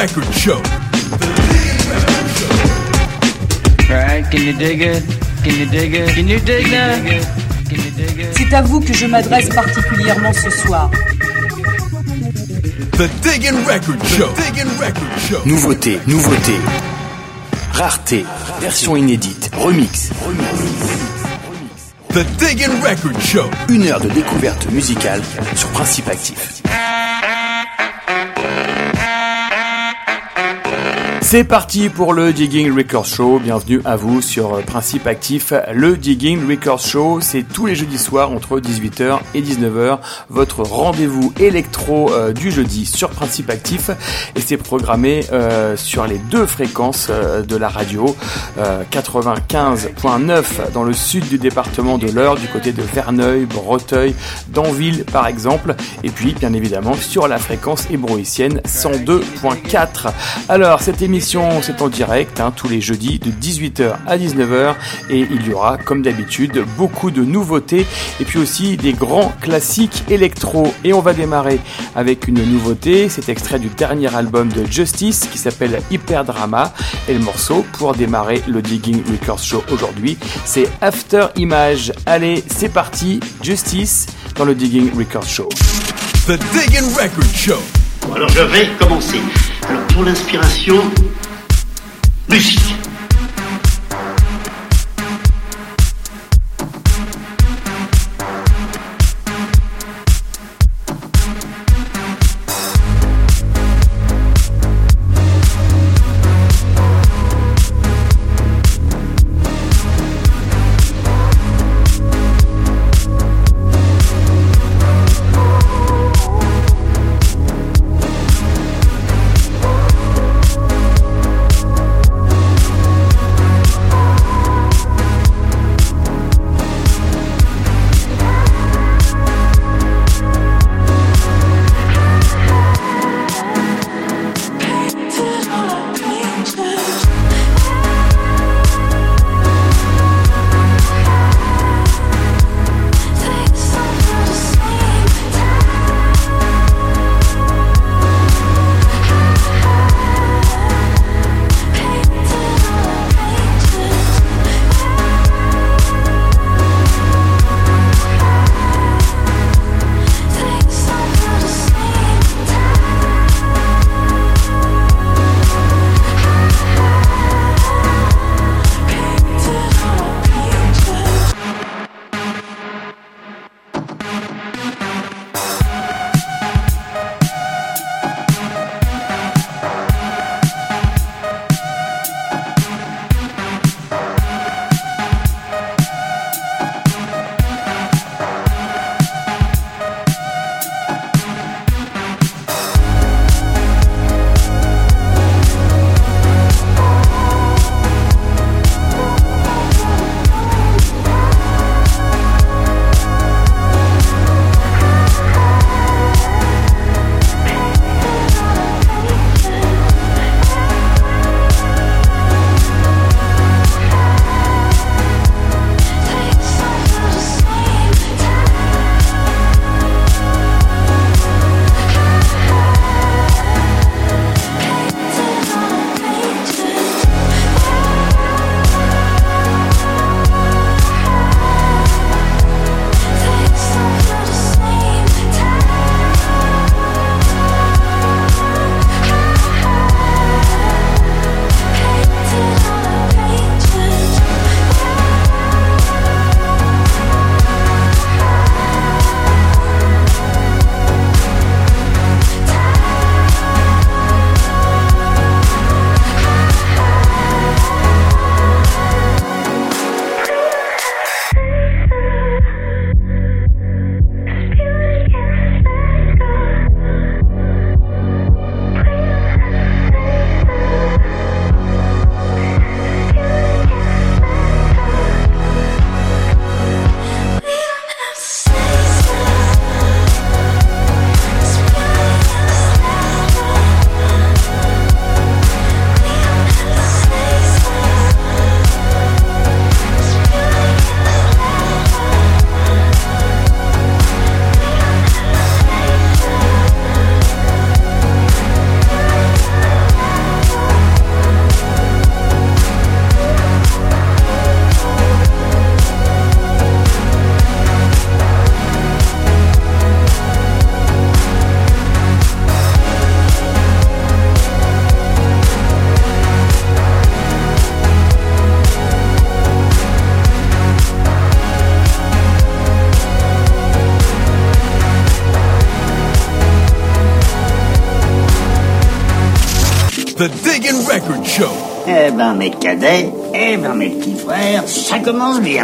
Record Show. Alright, can you dig it? Can you dig it? Can you dig that? Can you dig it? C'est à vous que je m'adresse particulièrement ce soir. The Diggin' Record Show. Diggin' Record Show. Nouveauté. Rareté, version inédite, remix. The Diggin' Record Show. 1 heure de découverte musicale sur Principe Actif. C'est parti pour le Digging Records Show. Bienvenue à vous sur Principe Actif. Le Digging Records Show, c'est tous les jeudis soirs entre 18h et 19h. Votre rendez-vous électro du jeudi sur Principe Actif. Et c'est programmé sur les 2 fréquences de la radio. 95.9 dans le sud du département de l'Eure, du côté de Verneuil, Breteuil, d'Anville par exemple. Et puis, bien évidemment, sur la fréquence hébroïcienne 102.4. Alors, cette émission, c'est en direct, tous les jeudis de 18h à 19h, et il y aura, comme d'habitude, beaucoup de nouveautés et puis aussi des grands classiques électro. Et on va démarrer avec une nouveauté, c'est extrait du dernier album de Justice qui s'appelle Hyperdrama, et le morceau pour démarrer le Digging Records Show aujourd'hui, c'est After Image. Allez, c'est parti, Justice dans le Digging Records Show. The Diggin' Record Show. Bon, alors je vais commencer. Alors pour l'inspiration, musique. The Diggin' Record Show. Eh ben mes cadets, eh ben mes petits frères, ça commence bien.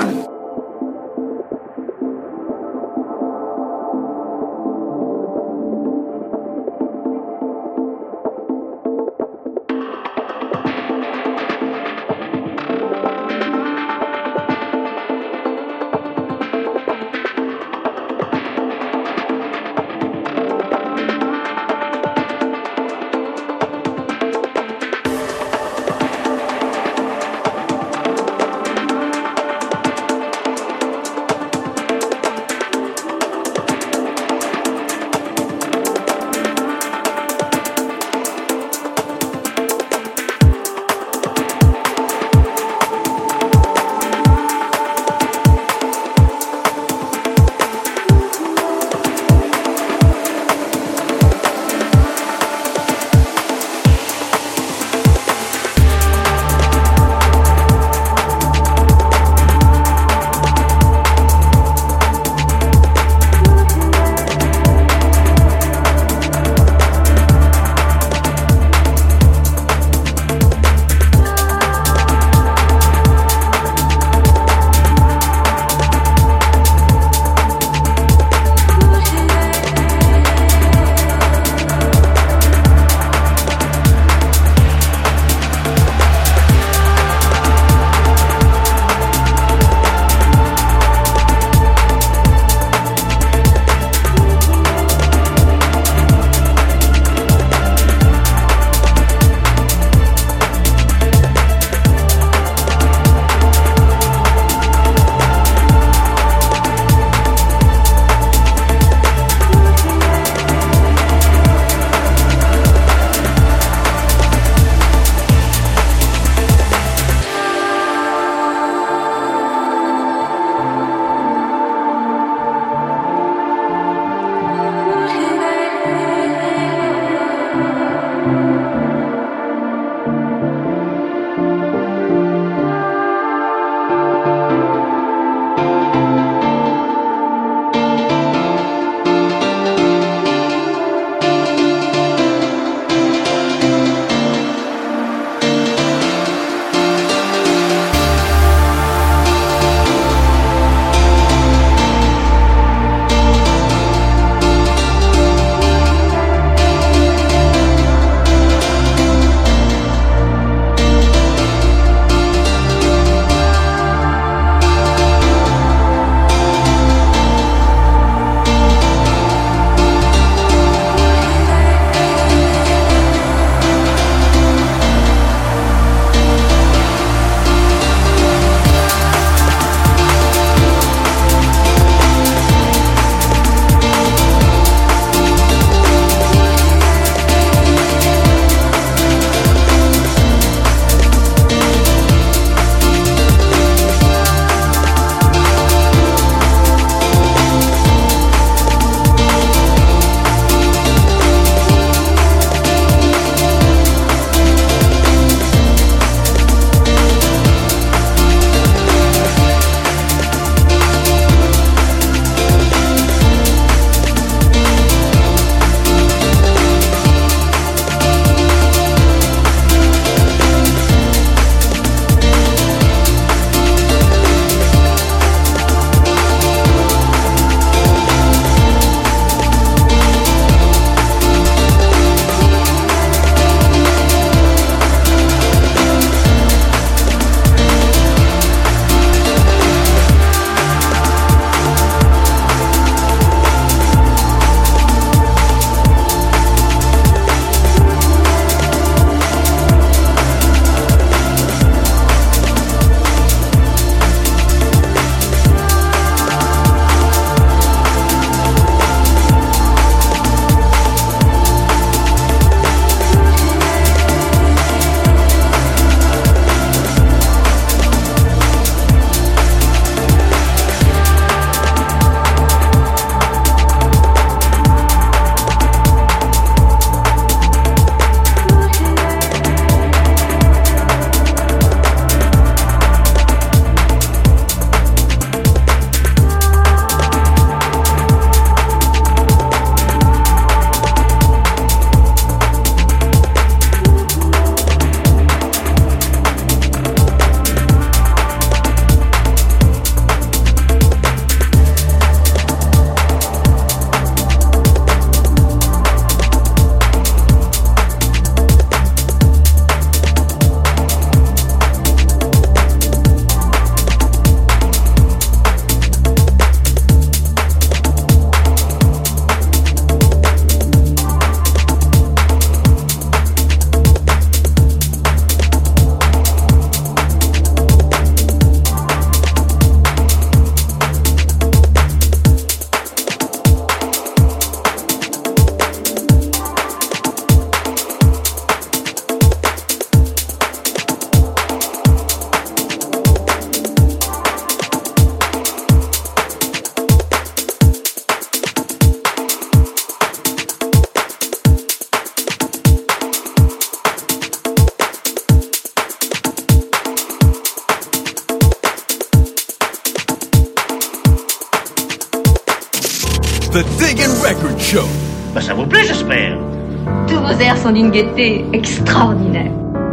The Diggin' Record Show. Bah ça vous plaît, j'espère. Tous vos airs sont d'une gaieté extraordinaire.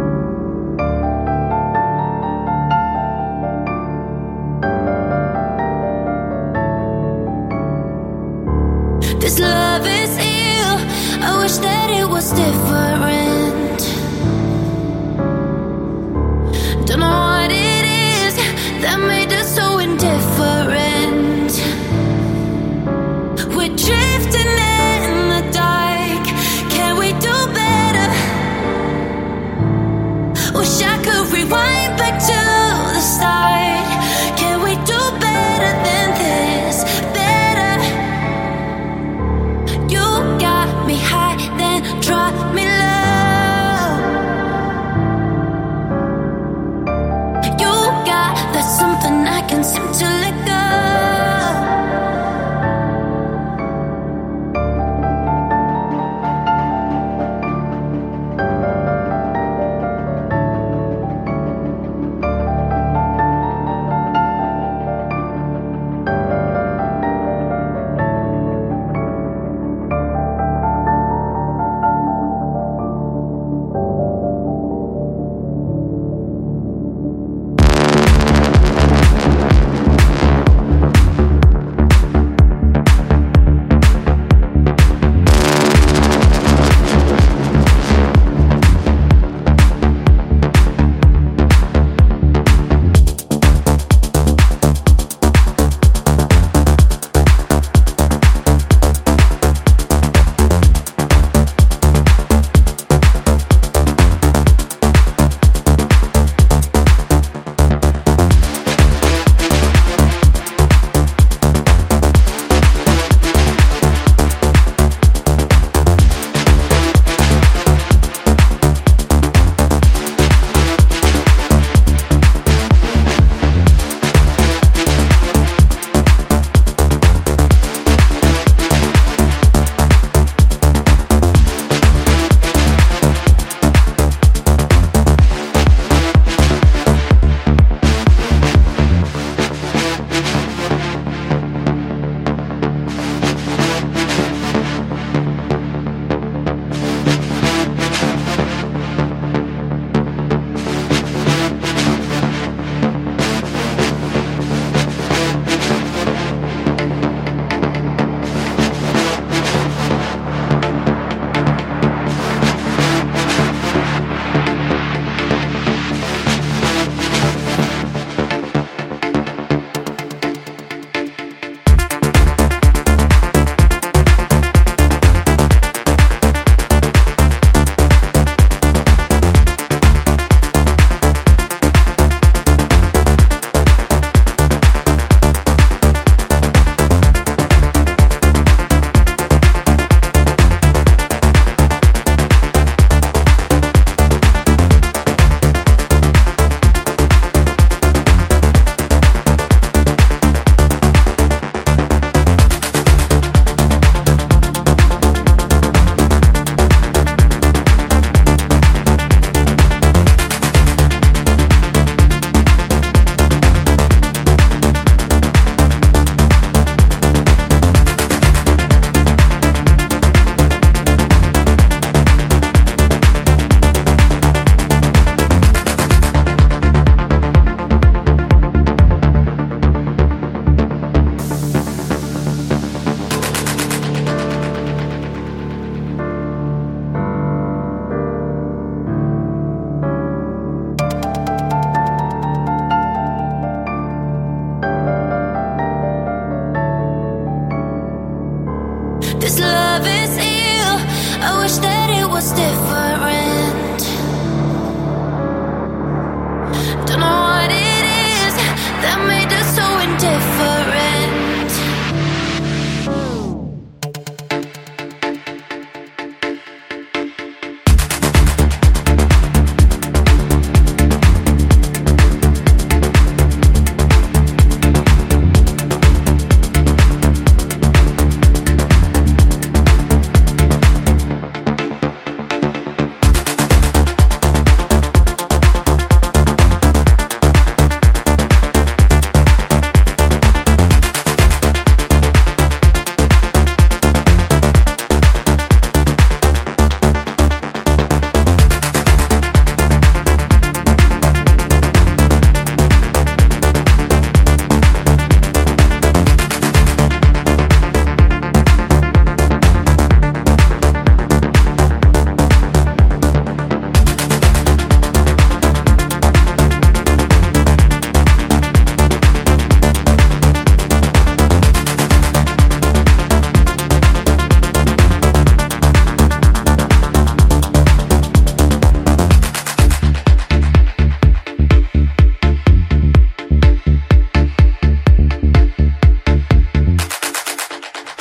This love is ill. I wish that it was different. Don't know what it is that made us so indifferent. We're drifting in the dark. Can we do better?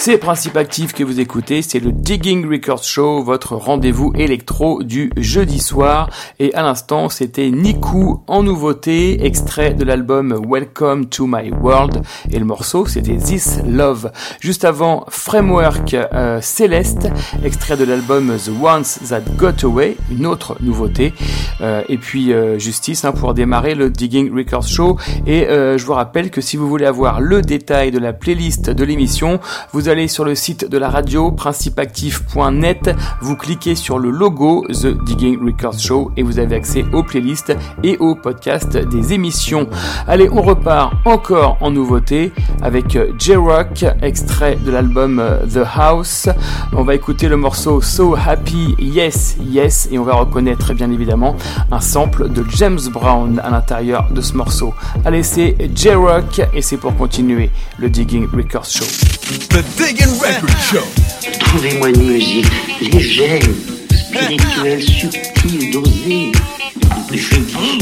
C'est Principe Actif que vous écoutez, c'est le Digging Records Show, votre rendez-vous électro du jeudi soir. Et à l'instant, c'était Niku en nouveauté, extrait de l'album Welcome to My World. Et le morceau, c'était This Love. Juste avant, Framework Céleste, extrait de l'album The Ones That Got Away, une autre nouveauté. Et puis Justice pour démarrer le Digging Records Show. Et je vous rappelle que si vous voulez avoir le détail de la playlist de l'émission, vous allez sur le site de la radio principeactif.net, vous cliquez sur le logo The Digging Records Show et vous avez accès aux playlists et aux podcasts des émissions. Allez, on repart encore en nouveauté avec J-Rock, extrait de l'album The House. On va écouter le morceau So Happy Yes Yes et on va reconnaître bien évidemment un sample de James Brown à l'intérieur de ce morceau. Allez, c'est J-Rock et c'est pour continuer le Digging Records Show. The Digging Record Show. Trouvez-moi une musique légère, spirituelle, subtile, dosée. Je dis.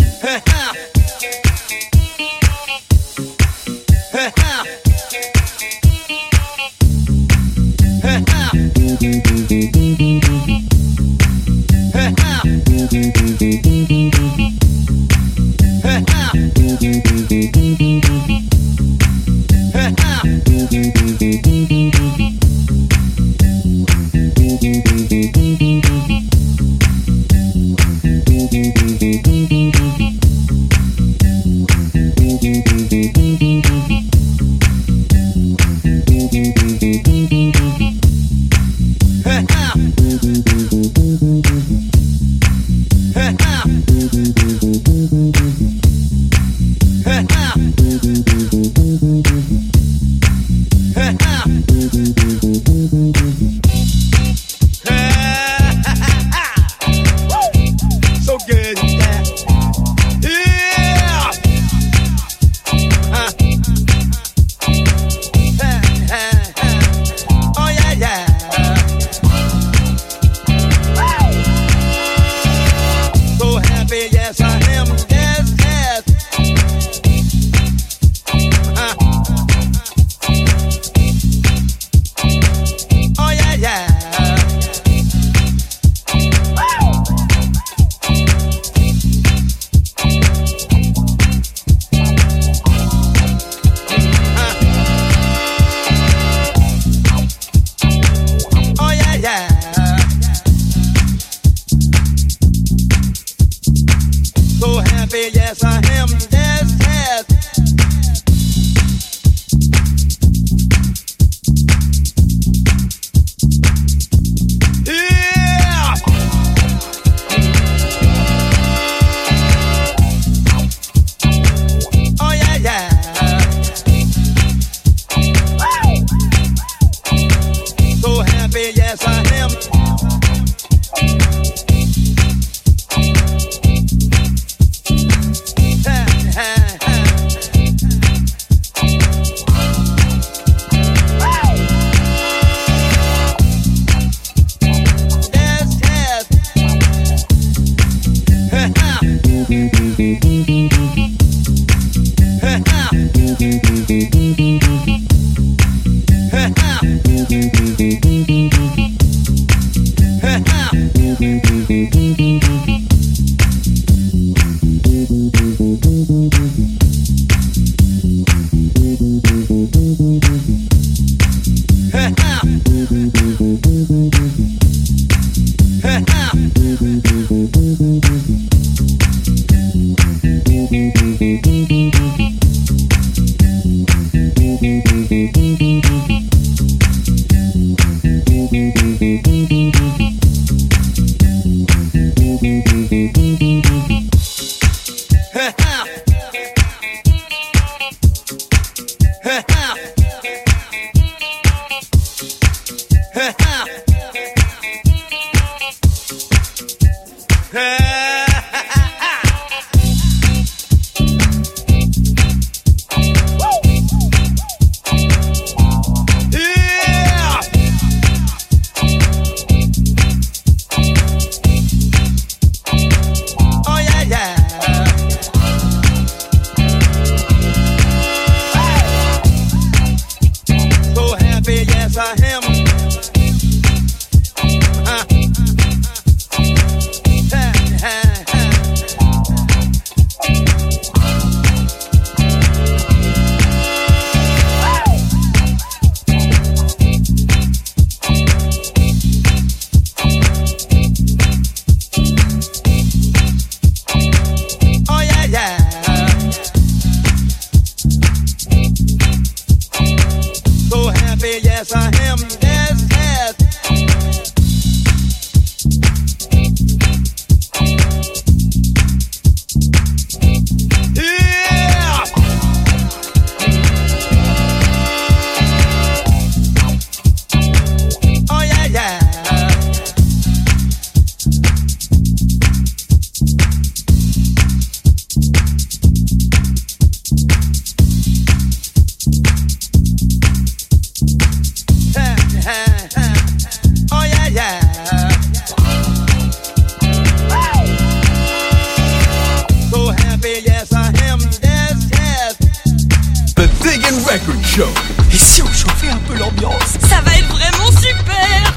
Et si on chauffait un peu l'ambiance? Ça va être vraiment super!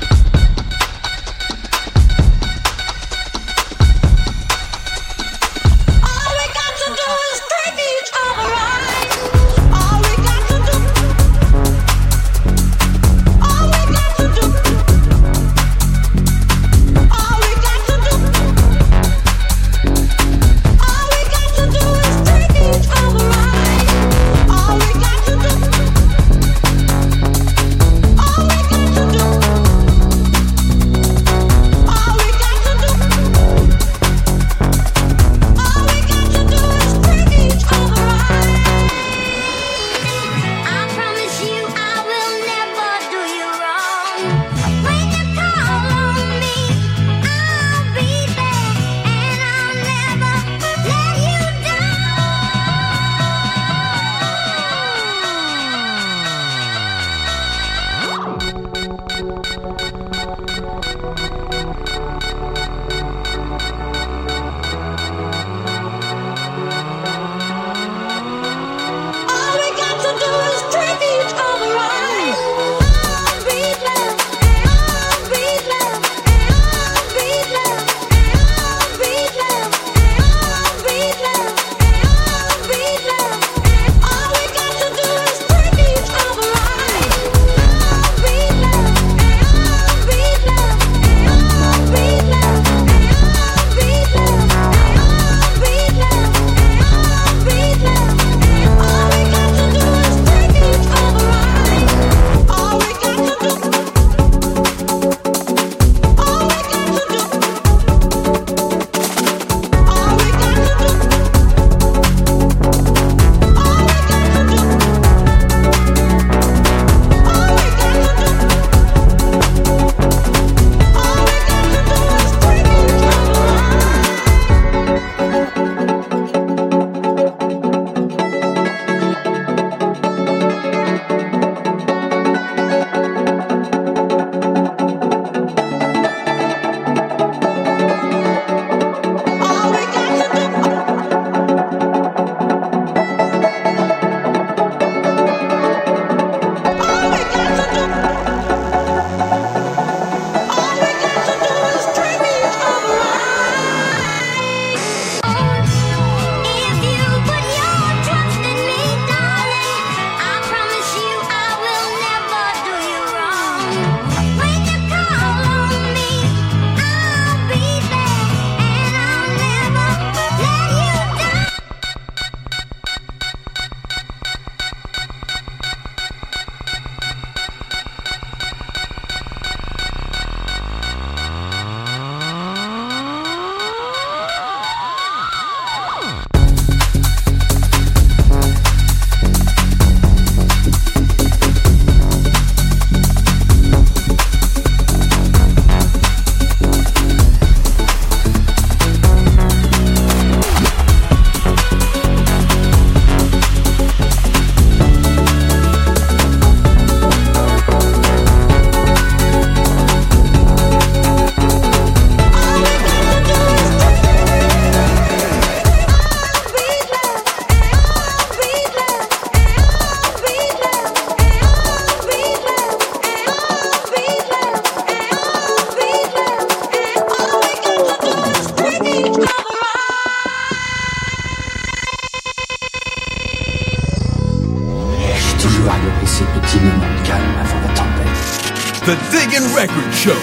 ces petits moments de calme avant la tempête. The Diggin' Record Show.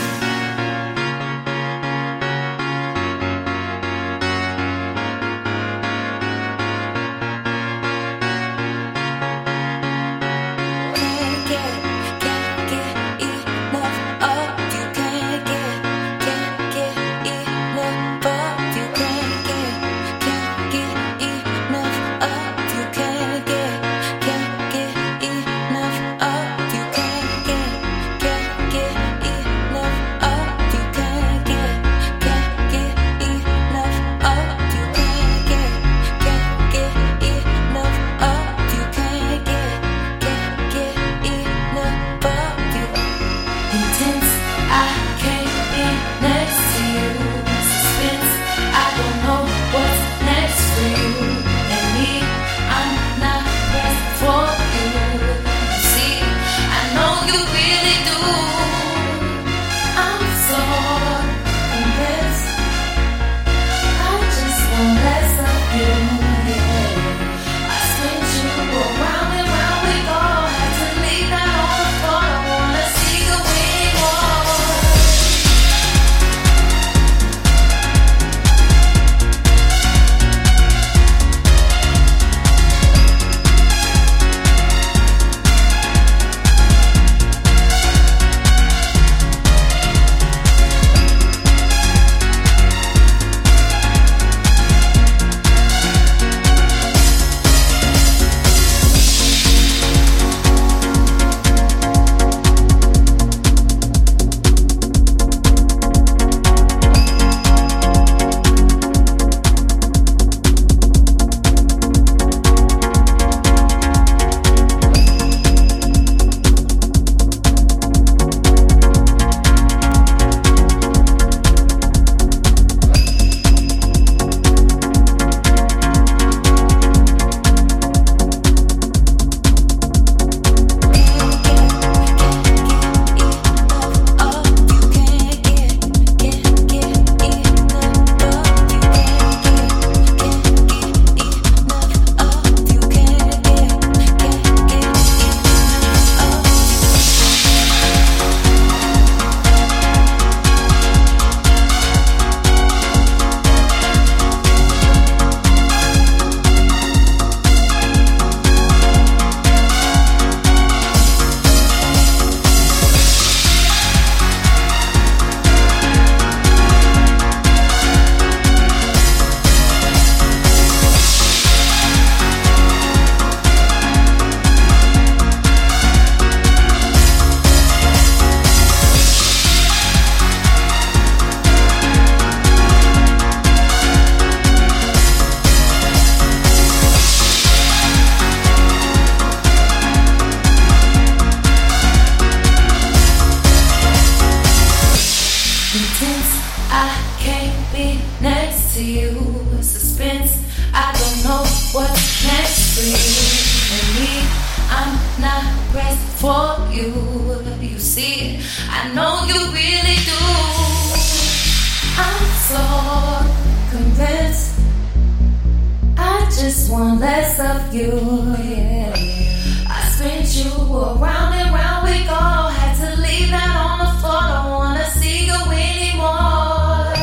suspense. I don't know what's next for you and me. I'm not ready for you. You see, I know you really do. I'm so convinced. I just want less of you. Yeah. I spent you around and round. We all had to leave that on the floor. Don't wanna see you anymore.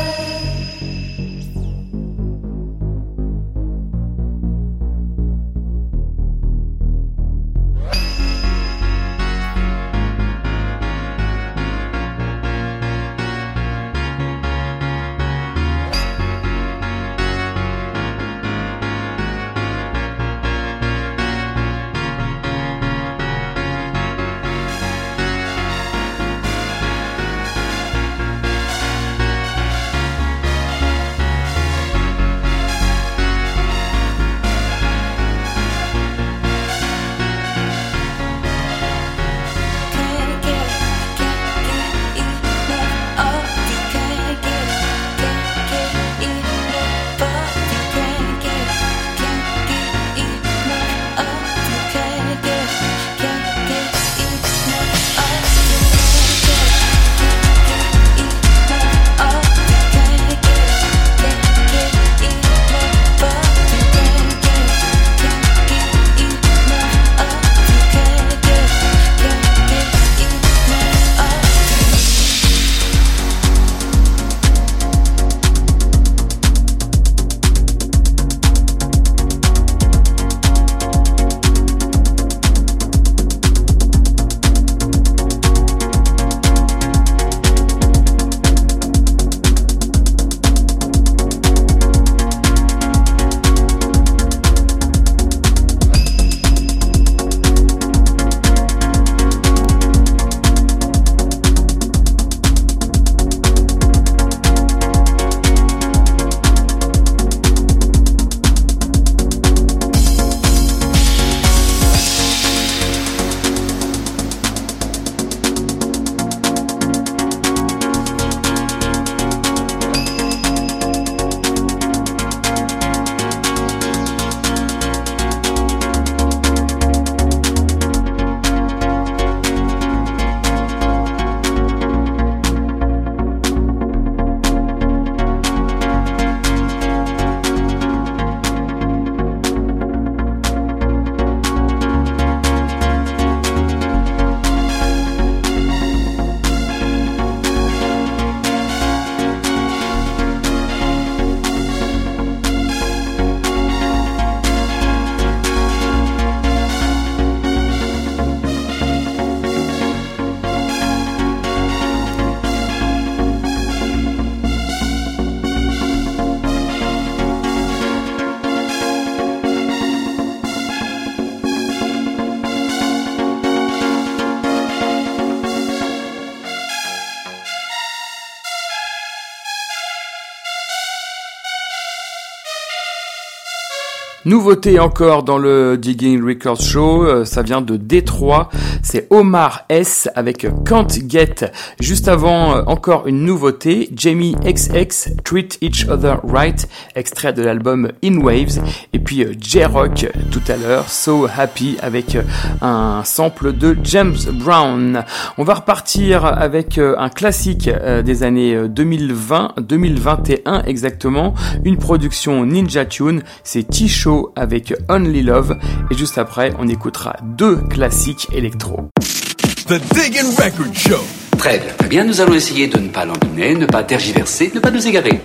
Nouveauté encore dans le Digging Records Show, ça vient de Détroit, c'est Omar S avec Can't Get. Juste avant, encore une nouveauté, Jamie XX, Treat Each Other Right, extrait de l'album In Waves, et puis J-Rock tout à l'heure, So Happy avec un sample de James Brown. On va repartir avec un classique des années 2020-2021 exactement, une production Ninja Tune, c'est T-Show avec Only Love, et juste après on écoutera deux classiques électro. The Diggin' Record Show. Très bien, nous allons essayer de ne pas l'embiner, ne pas tergiverser, ne pas nous égarer.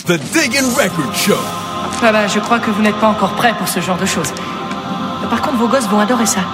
The Diggin' Record Show. Ah bah, je crois que vous n'êtes pas encore prêts pour ce genre de choses. Par contre, vos gosses vont adorer ça.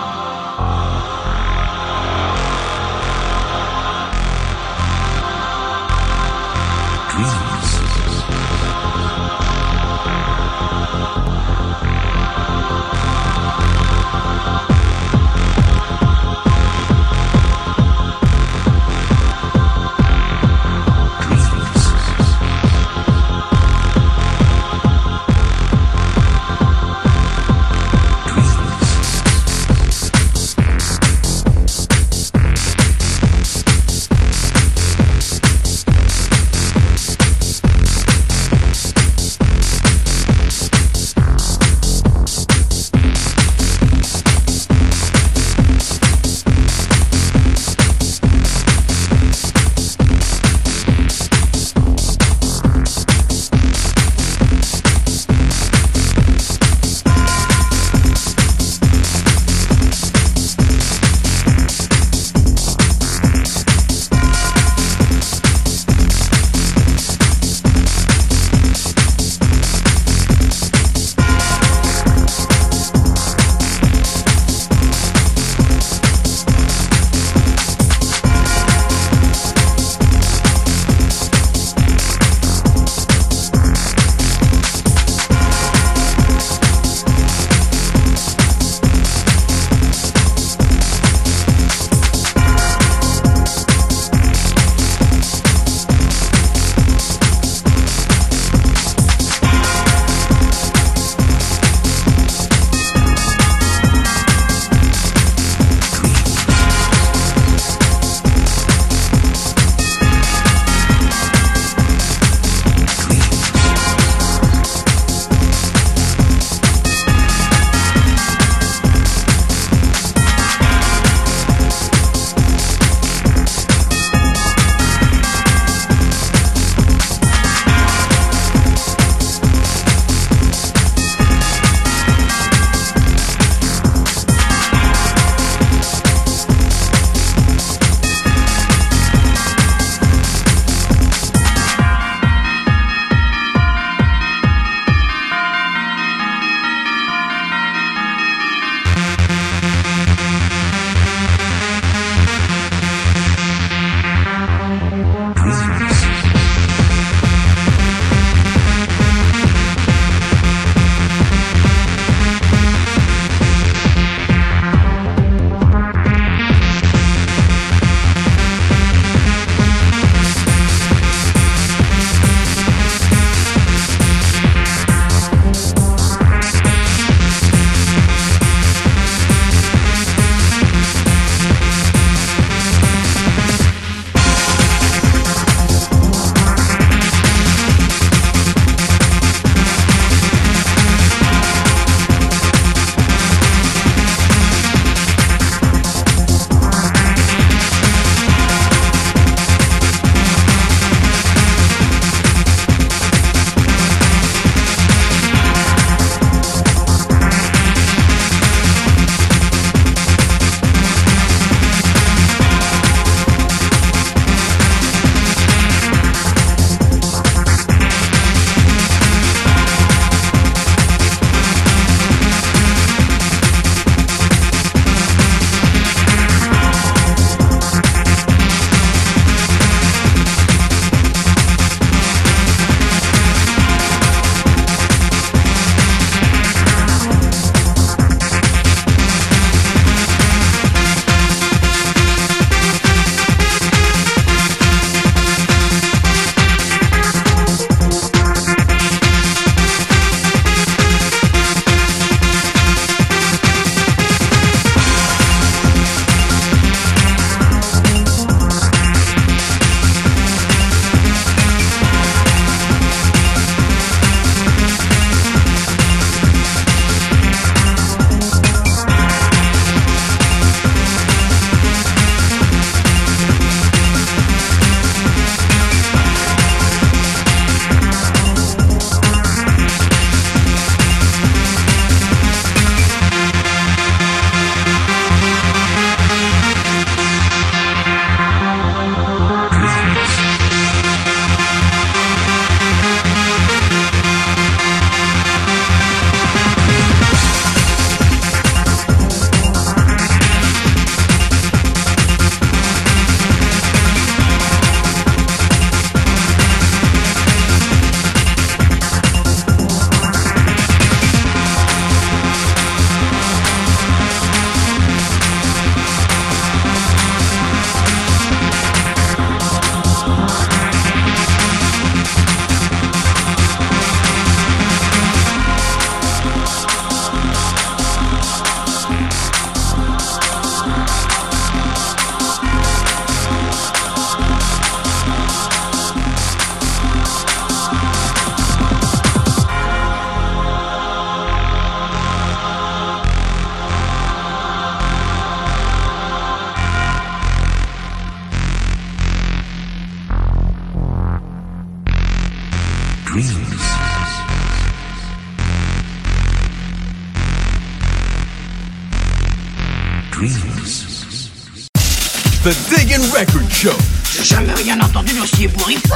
The Diggin' Record Show. J'ai jamais rien entendu d'aussi ébouriffant.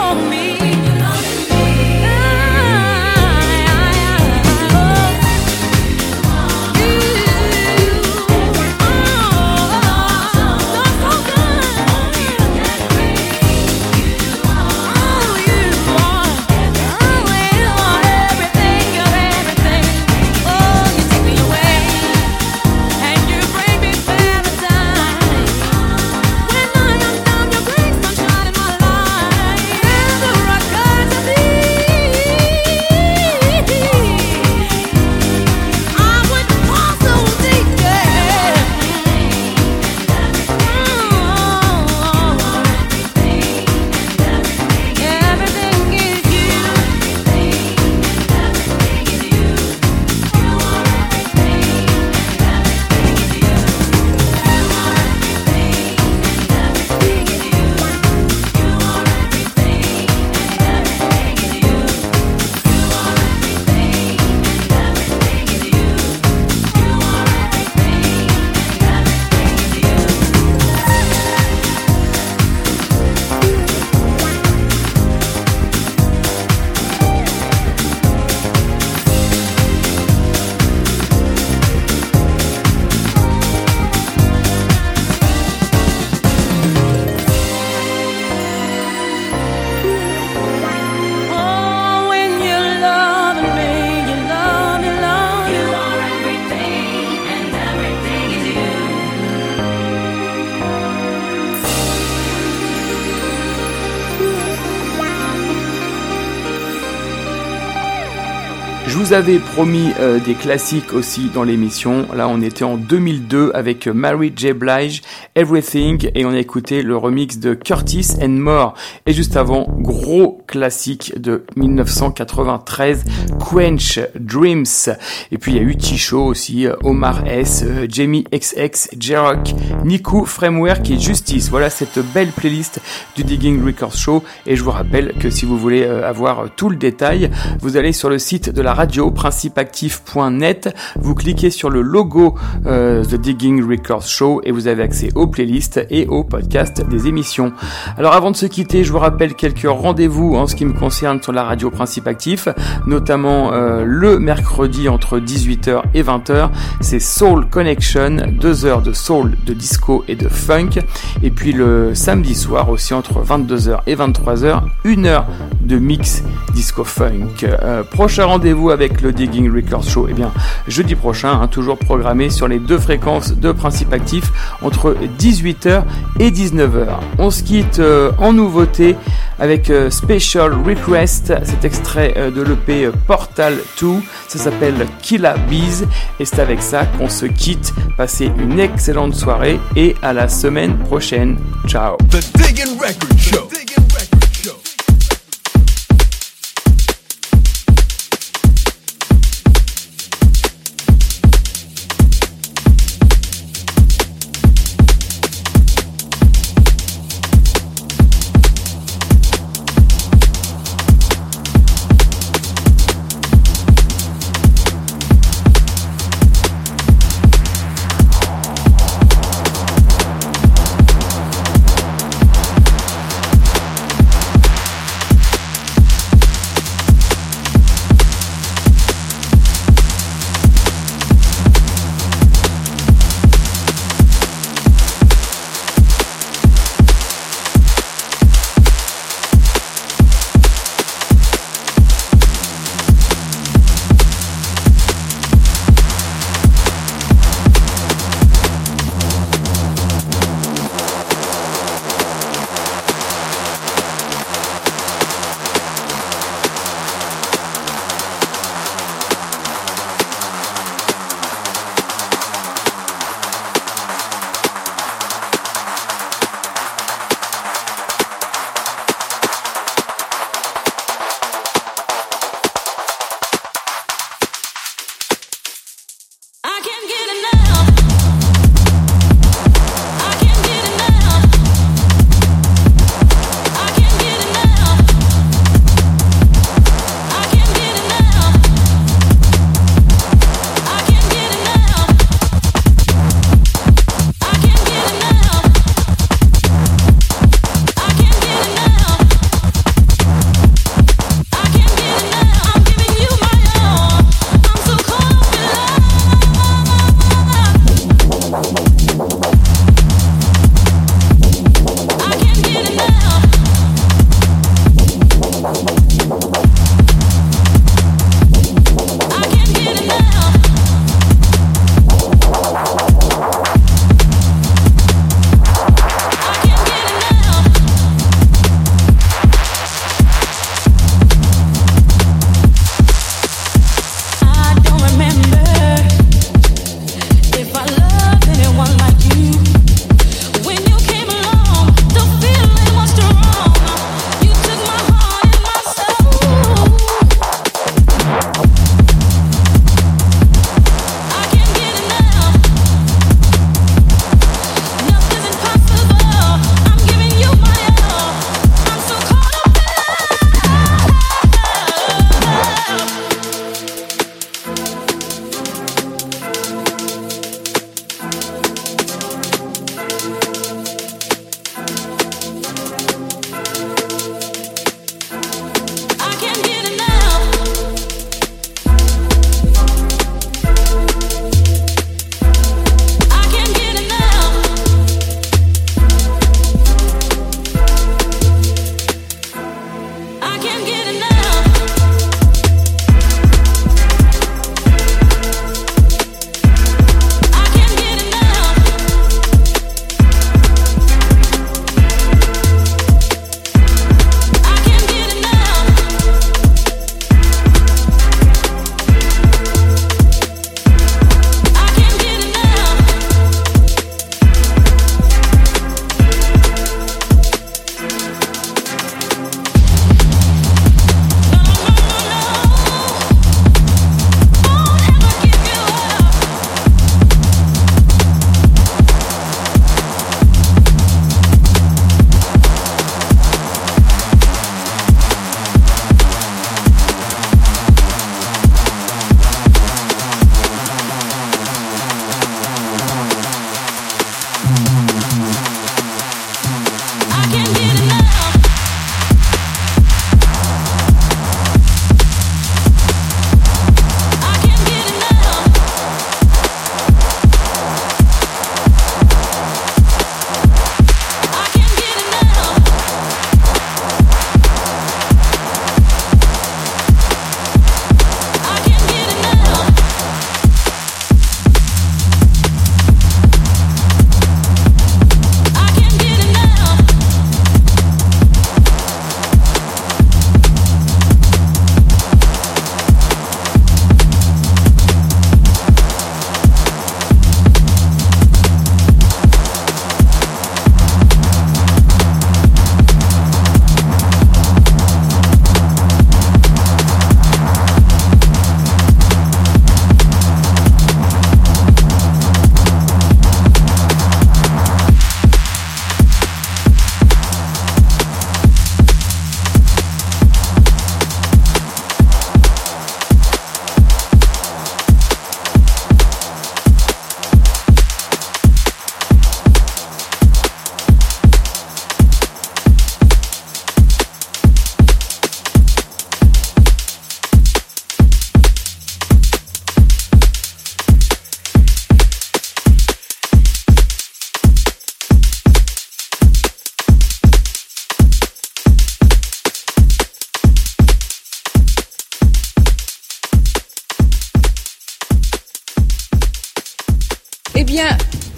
Je vous avais promis des classiques aussi dans l'émission. Là, on était en 2002 avec Mary J. Blige, Everything, et on a écouté le remix de Curtis and More. Et juste avant, gros classique de 1993, Quench, Dreams. Et puis il y a eu T-Show aussi, Omar S, Jamie XX, J-Rock, Niku, Framework et Justice. Voilà cette belle playlist du Digging Records Show. Et je vous rappelle que si vous voulez avoir tout le détail, vous allez sur le site de la radio, principeactif.net, vous cliquez sur le logo The Digging Records Show et vous avez accès aux playlists et aux podcasts des émissions. Alors avant de se quitter, je vous rappelle quelques rendez-vous en ce qui me concerne sur la radio Principe Actif, notamment le mercredi entre 18h et 20h, c'est Soul Connection, 2 heures de soul, de disco et de funk, et puis le samedi soir aussi entre 22h et 23h, 1 heure de mix disco funk. Prochain rendez-vous avec le Digging Records Show, bien jeudi prochain, toujours programmé sur les 2 fréquences de Principe Actif entre 18h et 19h. On se quitte en nouveauté avec Special Request, cet extrait de l'EP Portal 2, ça s'appelle Killa Bees, et c'est avec ça qu'on se quitte. Passez une excellente soirée et à la semaine prochaine. Ciao. The Digging Record Show.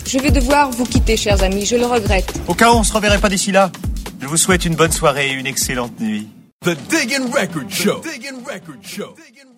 Je vais devoir vous quitter, chers amis, je le regrette. Au cas où on se reverrait pas d'ici là, je vous souhaite une bonne soirée et une excellente nuit. The Diggin' Record Show.